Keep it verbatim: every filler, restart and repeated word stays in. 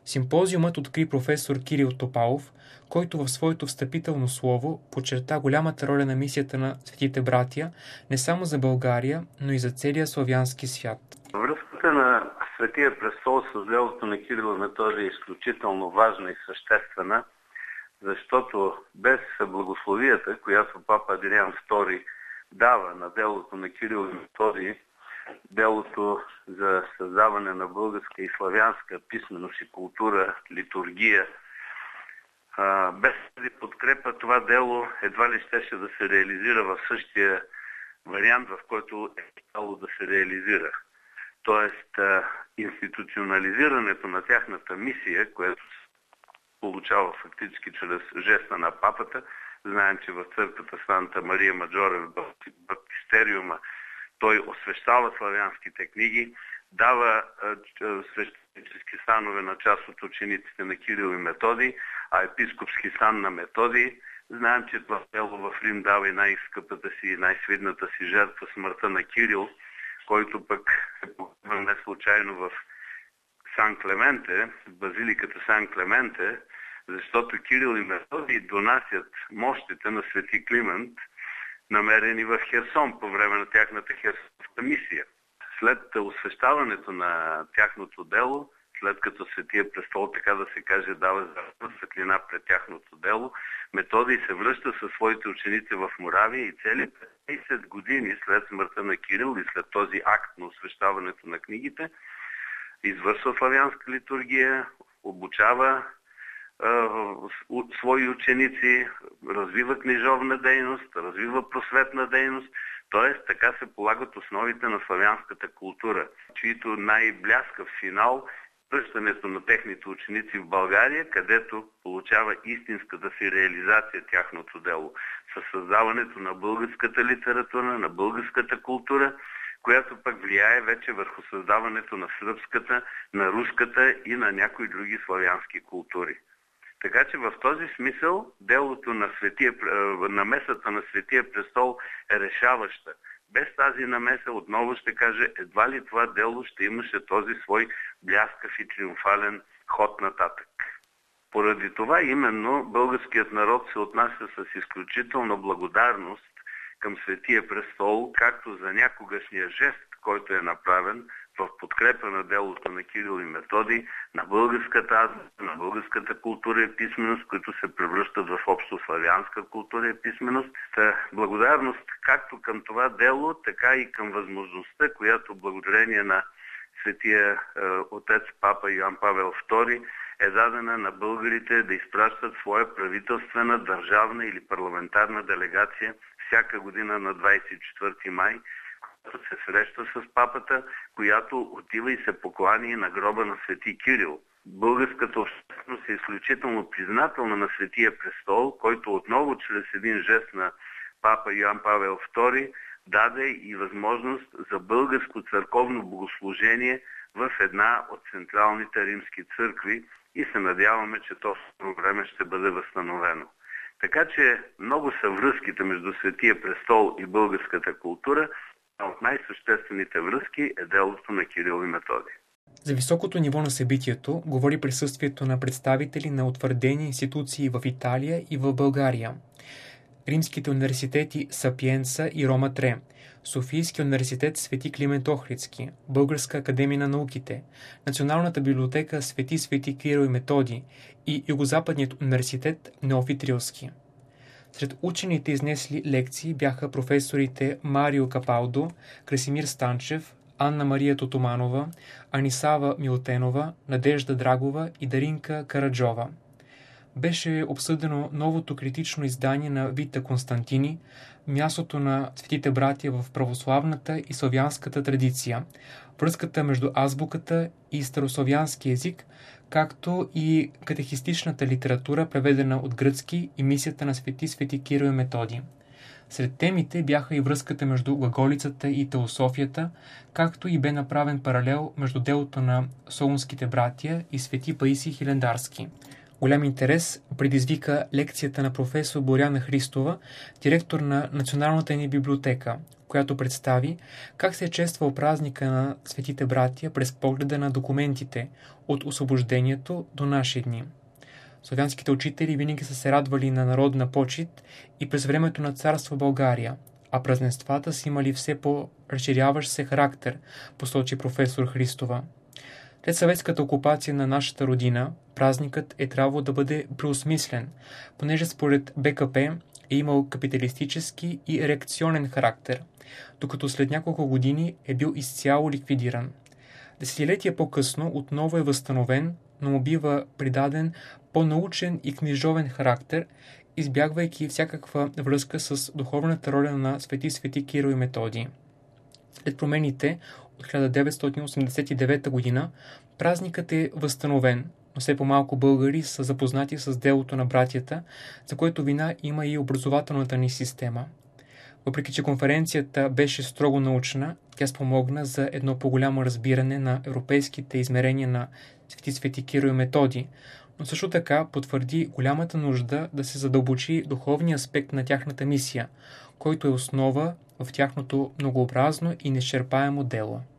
Симпозиумът откри професор Кирил Топалов, който в своето встъпително слово подчерта голямата роля на мисията на Светите братия не само за България, но и за целия славянски свят. Връзката на Светия престол с делото на Кирил и Методий е изключително важна и съществена, защото без благословията, която папа Адриан втори дава на делото на Кирил и Методий, делото за създаване на българска и славянска писменост и култура, литургия, без тази подкрепа това дело едва ли щеше да се реализира в същия вариант, в който е трябвало да се реализира. Тоест, институционализирането на тяхната мисия, което се получава фактически чрез жеста на папата. Знаем, че в църквата Санта Мария Маджоре в баптистериума той освещава славянските книги, дава свещенически санове на част от учениците на Кирил и Методий, а епископски сан на Методий. Знаем, че това дело в Рим дава и най-скъпата си и най-свидната си жертва, смъртта на Кирил, който пък е погребан не случайно в Сан Клементе, в базиликата Сан Клементе, защото Кирил и Методий донасят мощите на свети Климент, намерени в Херсон по време на тяхната херсонска мисия. След освещаването на тяхното дело, след като Светия престол, така да се каже, дава светлина пред тяхното дело, Методий се връща със своите ученици в Моравия и цели петдесет години след смъртта на Кирил и след този акт на освещаването на книгите, извършва славянска литургия, обучава свои ученици, развива книжовна дейност, развива просветна дейност, т.е. така се полагат основите на славянската култура, чието най-бляскав финал е връщането на техните ученици в България, където получава истинската си реализация тяхното дело, със създаването на българската литература, на българската култура, която пък влияе вече върху създаването на сръбската, на руската и на някои други славянски култури. Така че в този смисъл делото на светия, намесата на Светия престол е решаваща. Без тази намеса, отново ще кажа, едва ли това дело ще имаше този свой бляскав и триумфален ход нататък. Поради това именно българският народ се отнася с изключителна благодарност към Светия престол, както за някогашния жест, който е направен в подкрепа на делото на Кирил и Методий, на българската азбука, на българската култура и писменост, които се превръщат в общо славянска култура и писменост. Та благодарност както към това дело, така и към възможността, която благодарение на Светия е, отец Папа Йоан Павел втори е дадена на българите да изпращат своя правителствена, държавна или парламентарна делегация всяка година на двадесет и четвърти май, която се среща с папата, която отива и се поклани на гроба на Свети Кирил. Българската общественост е изключително признателна на Светия престол, който отново чрез един жест на папа Йоан Павел втори даде и възможност за българско църковно богослужение в една от централните римски църкви и се надяваме, че то в скоро време ще бъде възстановено. Така че много са връзките между Светия престол и българската култура, а от най-съществените връзки е делото на Кирил и Методий. За високото ниво на събитието говори присъствието на представители на утвърдени институции в Италия и в България. Римските университети Сапиенца и Рома Тре, Софийския университет Свети Климент Охридски, Българска академия на науките, Националната библиотека Свети Свети Кирил и Методий и Югозападният университет Неофит Рилски. Сред учените изнесли лекции бяха професорите Марио Капалдо, Красимир Станчев, Анна Мария Тотоманова, Анисава Милтенова, Надежда Драгова и Даринка Караджова. Беше обсъдено новото критично издание на Вита Константини, мястото на Светите братия в православната и славянската традиция, връзката между азбуката и старославянски език, както и катехистичната литература, преведена от гръцки, и мисията на Свети Свети Кирил и Методий. Сред темите бяха и връзката между глаголицата и теософията, както и бе направен паралел между делото на солунските братия и Свети Паисий Хилендарски. Голям интерес предизвика лекцията на професор Боряна Христова, директор на Националната ни библиотека, която представи как се е чествал празника на светите братия през погледа на документите от освобождението до наши дни. Славянските учители винаги са се радвали на народна почит и през времето на царство България, а празненствата са имали все по-разширяващ се характер, посочи професор Христова. След съветската окупация на нашата родина, празникът е трябвало да бъде преосмислен, понеже според БКП е имал капиталистически и реакционен характер, докато след няколко години е бил изцяло ликвидиран. Десетилетия по-късно отново е възстановен, но му бива придаден по-научен и книжовен характер, избягвайки всякаква връзка с духовната роля на свети свети Кирил и Методий. След промените от хиляда деветстотин осемдесет и девета година празникът е възстановен, но все по-малко българи са запознати с делото на братята, за което вина има и образователната ни система. Въпреки че конференцията беше строго научна, тя спомогна за едно по-голямо разбиране на европейските измерения на свети свети Кирил и Методий, но също така потвърди голямата нужда да се задълбочи духовния аспект на тяхната мисия, който е основа в тяхното многообразно и неизчерпаемо дело.